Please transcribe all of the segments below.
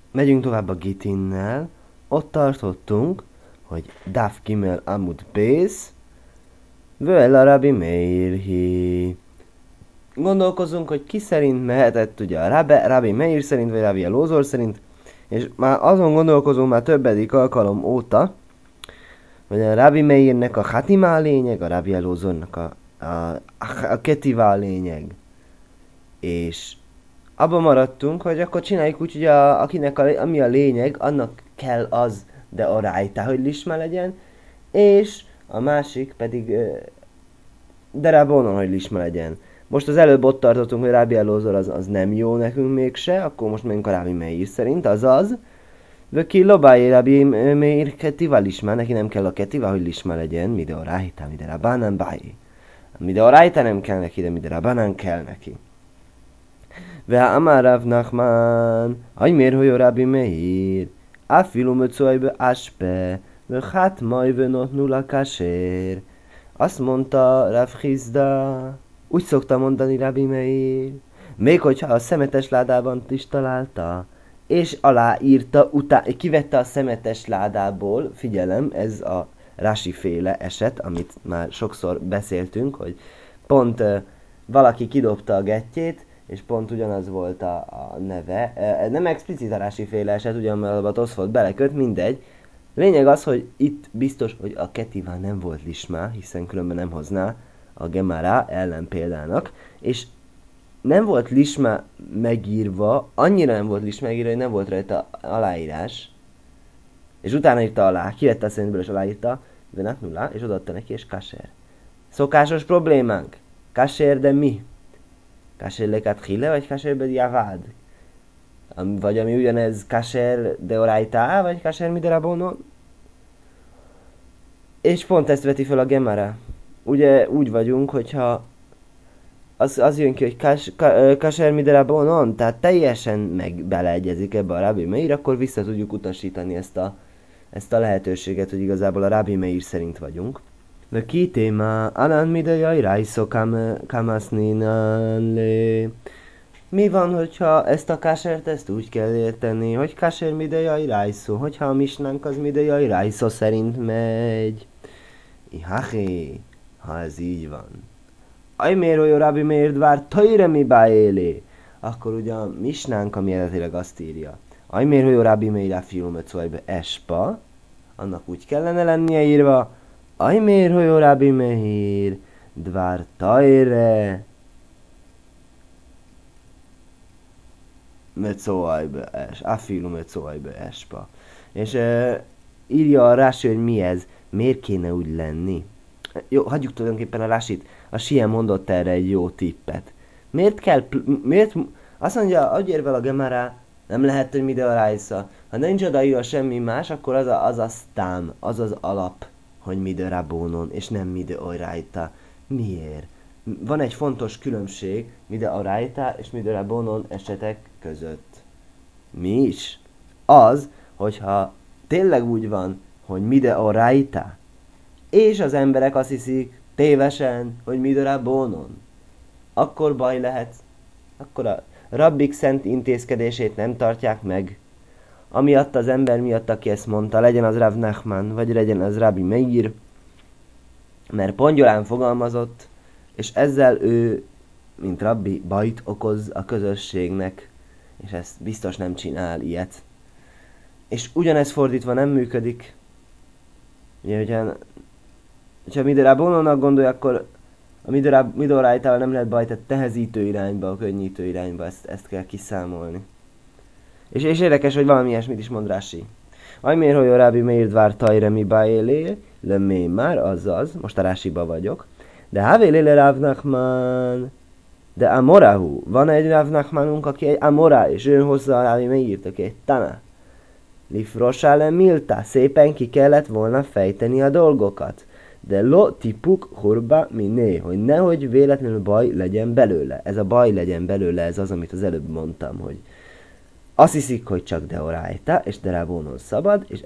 Megyünk tovább a Gitinnel. Ott tartottunk, hogy Daf Gimel Amud Bész, Vöel a Rabbi Meirhi. Gondolkozunk, hogy ki szerint mehetett ugye a Rabbi Meir szerint, vagy Rabbi Elózor szerint, és már azon gondolkozunk már többedik alkalom óta, hogy a Rabbi Meirnek a Hatima a lényeg, a Rabbi Elózornak a Ketiva a lényeg. És abban maradtunk, hogy akkor csináljuk úgy, hogy akinek ami a lényeg, annak kell az de a rájtá, hogy lisma legyen, és a másik pedig de Rabbonon, hogy lisma legyen. Most az előbb ott tartottunk, hogy Rabbi Elózor az nem jó nekünk mégse, akkor most megyünk a Rabbi Meir szerint, azaz, Vöki lobájé Rabbi Meir ketiva lisma, neki nem kell a ketiva, hogy lisma legyen, mide a rájtá, mide Rabbanán bájé. Mide a rájtá nem kell neki, de mide Rabbanán kell neki. ואמר רב נחמן, הימר הו רבי מאיר, אפילו מצוי באשפה, וחתמai ונתנו לה כשר. Azt mondta Rav Hizda, úgy szokta mondani Rabbi Meir, még hogyha a szemetes ládában is találta, és aláírta, kivette a szemetes ládából, figyelem, ez a Rashi féle eset, amit már sokszor beszéltünk, hogy pont valaki kidobta a gettjét, és pont ugyanaz volt a neve. Nem explicit a Rashi féle eset, ugyanabban a Toszfot beleköt, mindegy. Lényeg az, hogy itt biztos, hogy a ketivá nem volt lismá, hiszen különben nem hozná a Gemara ellenpéldának, és nem volt lismá megírva, annyira nem volt lismá megírva, hogy nem volt rajta aláírás, és utána írta alá, kivette a szentből és aláírta, Venat nulla, és odaadta neki, és kasher. Szokásos problémánk. Kasher, de mi? Kasher lekat hile, vagy kasher be diavad? Vagy ami ugyanez kasher de oraita, vagy kasher mi de rabonon? És pont ezt veti fel a Gemara. Ugye úgy vagyunk, hogyha az jön ki, hogy kasher mi de rabonon, tehát teljesen beleegyezik ebbe a Rabbi Meir, akkor vissza tudjuk utasítani ezt a lehetőséget, hogy igazából a Rabbi Meir szerint vagyunk. De ki téma, alán mi de jaj rájszó kamaszninan le. Mi van, hogyha ezt a kasert ezt úgy kell érteni, hogy kaser mi de jaj rájszó, hogyha a misnánk az mi de jaj rájszó szerint megy. Ihaché, ha ez így van. Ajmér, hogy a Rabbi Meir dvár tajre mi báélé. Akkor ugye a misnánk, ami eredetileg azt írja. Ajmér, hogy a Rabbi Meir a filmet szóval espa, annak úgy kellene lennie írva. Ajmér, hogy a Rabbi Meir dvár tajre Metzoajbe es, afilu Metzoajbe espa. És írja a Rashi, hogy mi ez, miért kéne úgy lenni. Jó, hagyjuk tulajdonképpen a Rashit. A Siem mondott erre egy jó tippet. Miért, azt mondja, adjér a Gemara, nem lehet, hogy mide a rájsza. Ha nincs odaírva semmi más, akkor az a sztám, az az alap, hogy mide rabónon, és nem mide orájta. Miért? Van egy fontos különbség mide a rájta és mide rabónon esetek között. Mi is? Az, hogyha tényleg úgy van, hogy mide a rájta, és az emberek azt hiszik tévesen, hogy mide rabónon, akkor baj lehet. Akkor a rabbik szent intézkedését nem tartják meg. Amiatt az ember miatt, aki ezt mondta, legyen az Rav Nachman, vagy legyen az Rabbi Meir, mert pongyolán fogalmazott, és ezzel ő, mint rabbi, bajt okoz a közösségnek, és ezt biztos nem csinál ilyet. És ugyanez fordítva nem működik. Ugye, hogyha Midera Bononnak gondolja, akkor a Midorájtával nem lehet bajt, tehát tehezítő irányba, a könnyítő irányba, ezt kell kiszámolni. És érdekes, hogy valami ilyesmit is mond Rashi. Ajmér, hogy a Rabbi Meir dvár tajre mi báélé, le mély már, azaz, most a Rashiba vagyok, de havéléle Rav Nachman, de Amorahu, van egy Rav Nachmanunk, aki egy Amora, és ő hozzá a Rabbi Meirt, aki egy Tana. Lifrosá le milta, szépen ki kellett volna fejteni a dolgokat. De lo tipuk hurba miné, hogy nehogy véletlenül baj legyen belőle. Ez a baj legyen belőle, ez az, amit az előbb mondtam, hogy azt hiszik, hogy csak deorájta, és derabónon szabad, és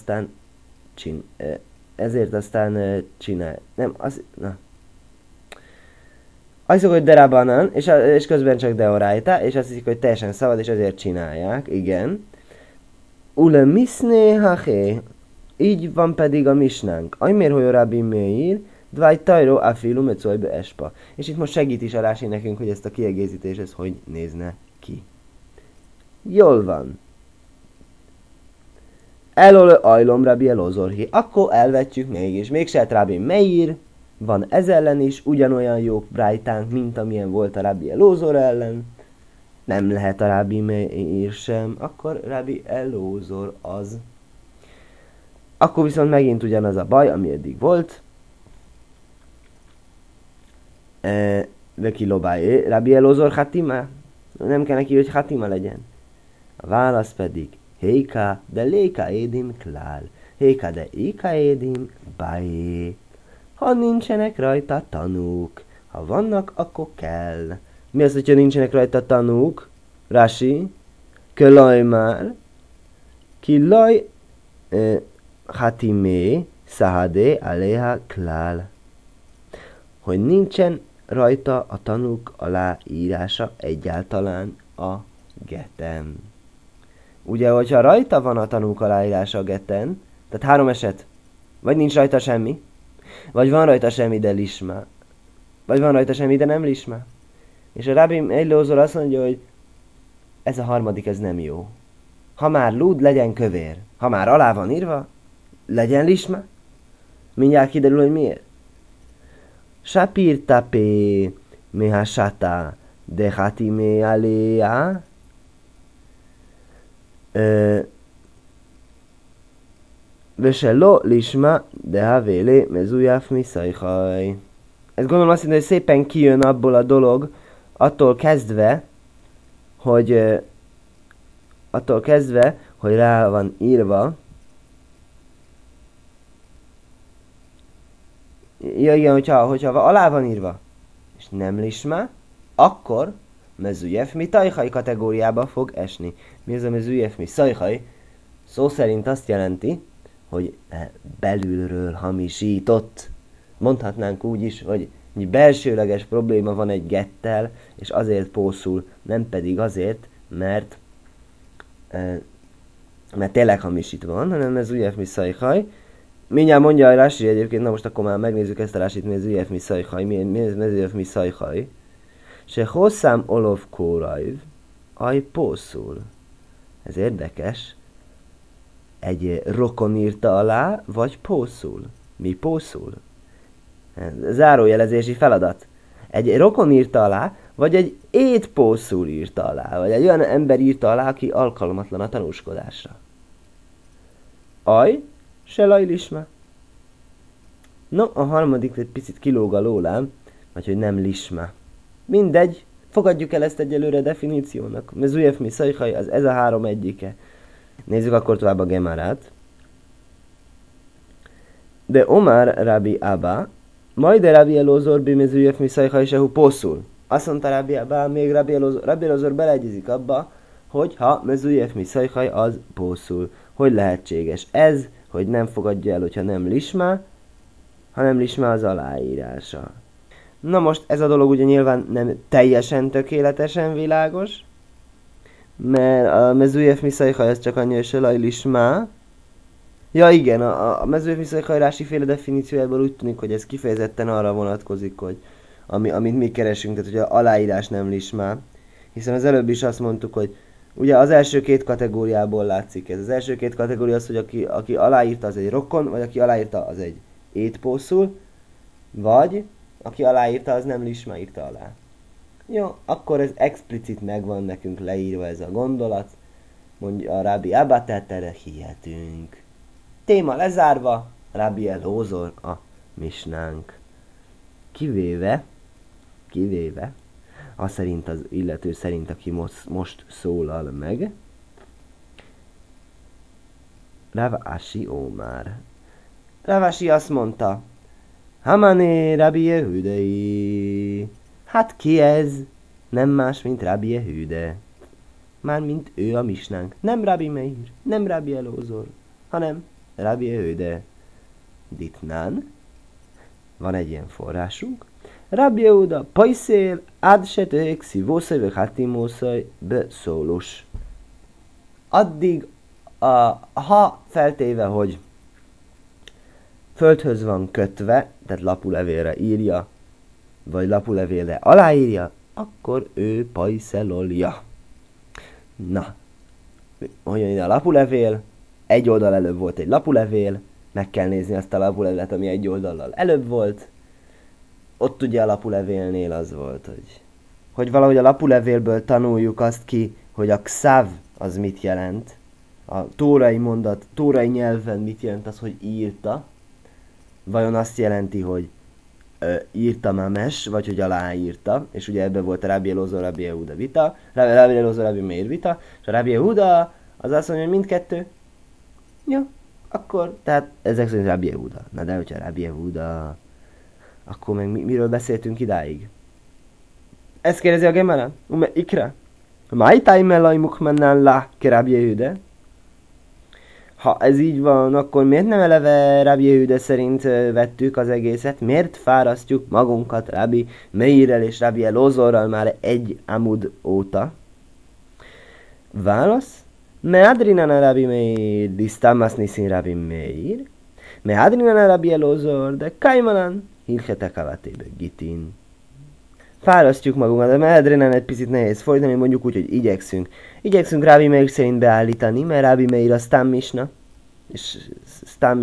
ezért aztán csinál. Nem, az, na. Azt hiszik, hogy derabanan, és közben csak deorájta, és azt hiszik, hogy teljesen szabad, és ezért csinálják, igen. Ule miszné haché. Így van pedig a misnánk. Ajmér hogy Rabbi Meir, dváj tajro afilu mecojbe espa. És itt most segít is a Rási nekünk, hogy ezt a kiegészítés, ez hogy nézne ki. Jól van. Elol ajlom Rabbi Elozorhi. Akkor elvetjük mégis. Mégse Rabbi Meir, van ez ellen is ugyanolyan jó brájtánk, mint amilyen volt a Rabbi Elozor ellen. Nem lehet a Rabbi Meir sem, akkor Rabbi Elozor az. Akkor viszont megint ugyanaz a baj, ami eddig volt. Veki lobáé, Rabbi Elozor hatima. Nem kell neki, hogy hatima legyen. A válasz pedig Héka, de léka édim klál. Héka, de éka édim bájé. Ha nincsenek rajta tanúk. Ha vannak, akkor kell. Mi az, hogyha nincsenek rajta tanúk? Rashi. Kölaj már. Kilaj hatimé szahadé aléha klál. Hogy nincsen rajta a tanúk aláírása egyáltalán a geten. Ugye, hogyha rajta van a tanúk aláírása a geten, tehát 3 eset, vagy nincs rajta semmi, vagy van rajta semmi, de lismá, vagy van rajta semmi, de nem lismá. És a Rabbi Elozor azt mondja, hogy ez a harmadik, ez nem jó. Ha már lúd, legyen kövér. Ha már alá van írva, legyen lismá. Mindjárt kiderül, hogy miért. Sapir tapé mehasata de hatime aléa. Veselo lisma de havélé mezujaf miszajhaj. Ez gondolom azt mondja, hogy szépen kijön abból a dolog, attól kezdve, hogy rá van írva. Ja igen, hogyha alá van írva, és nem lisma, akkor mezujef mi tajhaj kategóriába fog esni. Mi az a mezujef mi szajhaj? Szó szerint azt jelenti, hogy belülről hamisított. Mondhatnánk úgy is, hogy egy belsőleges probléma van egy gettel, és azért pószul, nem pedig azért, mert tényleg hamisítva van, hanem ez ujjef mi szajhaj. Mindjárt mondja a Rashi egyébként, na most akkor már megnézzük ezt a Rasit, mi ez ujjef mi szajhaj, mi ez ujjef mi szajhaj. Se hosszám olov kórajv, aj pószul. Ez érdekes. Egy rokon írta alá, vagy pószul? Mi pószul? Zárójelezési feladat. Egy rokon írta alá, vagy egy étpószul írta alá, vagy egy olyan ember írta alá, aki alkalmatlan a tanúskodásra. Aj, se lajlisma. No, a harmadik egy picit kilóg a lólám, vagy hogy nem lisma. Mindegy, fogadjuk el ezt egyelőre definíciónak. Mezujef mi szajhaj, az ez a 3 egyike. Nézzük akkor tovább a Gemárát. De Omar Rabbi Abba, majd Rabbi Elozor bimezujef mi szajhaj sehu poszul. Azt mondta Rabbi Abba, még Rabbi Elozor beleegyezik abba, hogy ha mezujef mi szajhaj, az poszul. Hogy lehetséges ez, hogy nem fogadja el, hogyha nem lisma, hanem lisma az aláírása. Na most ez a dolog ugye nyilván nem teljesen tökéletesen világos, mert a mezujef mi szajhaj az csak annyi, hogy se laj lisma. Ja igen, a mezujef mi szajhaj Rási féle definíciójából úgy tűnik, hogy ez kifejezetten arra vonatkozik, hogy amit mi keresünk, tehát hogy a aláírás nem lisma. Hiszen az előbb is azt mondtuk, hogy ugye az első 2 kategóriából látszik ez. Az első 2 kategória az, hogy aki aláírta, az egy rokon, vagy aki aláírta, az egy étpószul, vagy aki aláírta, az nem lisma írta alá. Jó, akkor ez explicit megvan nekünk leírva ez a gondolat, mondja a Rabbi Abba, tehát erre hihetünk. Téma lezárva, Rabbi Elozor a misnánk. Kivéve, az szerint az illető szerint, aki most szólal meg, Rav Ashi Omar. Rav Ashi azt mondta, Hamané Rabbi Yehudei. Hát ki ez? Nem más, mint Rabbi Yehude. Mármint ő a misnánk. Nem Rabbi Meir, nem Rabbi Elozor, hanem Rabbi Yehude. Ditnán. Van egy ilyen forrásunk. Rabbi Yehuda, pajszél, ádsetők, szívószaj, vagy hátimószaj, beszólós. Addig Ha feltéve, hogy földhöz van kötve, tehát lapulevélre írja, vagy lapulevélre aláírja, akkor ő pajszelolja. Na, hogy jön ide a lapulevél, egy oldal előbb volt egy lapulevél, meg kell nézni azt a lapulevelet, ami egy oldallal előbb volt. Ott ugye a lapulevélnél az volt, hogy valahogy a lapulevélből tanuljuk azt ki, hogy a xav az mit jelent, a tórai mondat, tórai nyelven mit jelent az, hogy írta, vajon azt jelenti, hogy írta Mames, vagy hogy aláírta, és ugye ebben volt a Rabbi Elozor, Rabbi Yehuda vita, Rabbi Elozor, Rabbi Meir vita, és a Rabbi Yehuda az azt mondja, hogy mindkettő. Jó, akkor, tehát ezek szerint Rabbi Yehuda. Na de hogyha Rabbi Yehuda, akkor meg miről beszéltünk idáig? Ezt kérdezi a Gemara? Ikra? Májtáj mellaj mukmennán lá, ke Rabbi Yehuda? Ha ez így van, akkor miért nem eleve Rabbi Yehuda szerint vettük az egészet? Miért fárasztjuk magunkat Rabbi Meirrel és Rabbi Elozorral már egy amud óta? Válasz? Meadrinan a Rabbi Meir, disztámasz niszin Rabbi Meir, meadrinan a Rabbi Elozor, de kajmanan, hilchetek avatébe gitin. Fárasztjuk magunkat, de meadrinan egy picit nehéz folytani, mondjuk úgy, hogy igyekszünk. Igyekszünk Rabbi Meir szerint beállítani, mert Rabbi Meir a Stam Misna, és Stam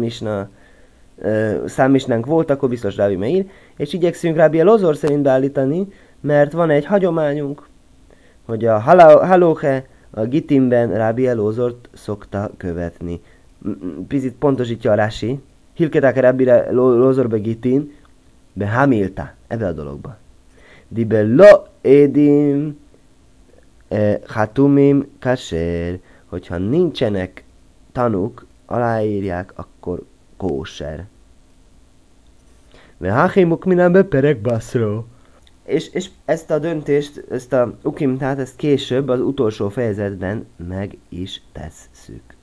Misnánk volt, akkor biztos Rabbi Meir, és igyekszünk Rabbi Elozor szerint beállítani, mert van egy hagyományunk, hogy a halóhe a Gitimben Rabbi Elozort szokta követni. Picit pontosítja a Rashi, hilketák Rabbi Elozorbe Gitin, be hamilta, ebbe a dologba. Dibe lo édim hatumim kasher, hogyha nincsenek tanúk, aláírják, akkor kóser. Vehachimuk minden beperek baszró. És ezt a döntést, ezt a ukimtát, ezt később az utolsó fejezetben meg is tesszük.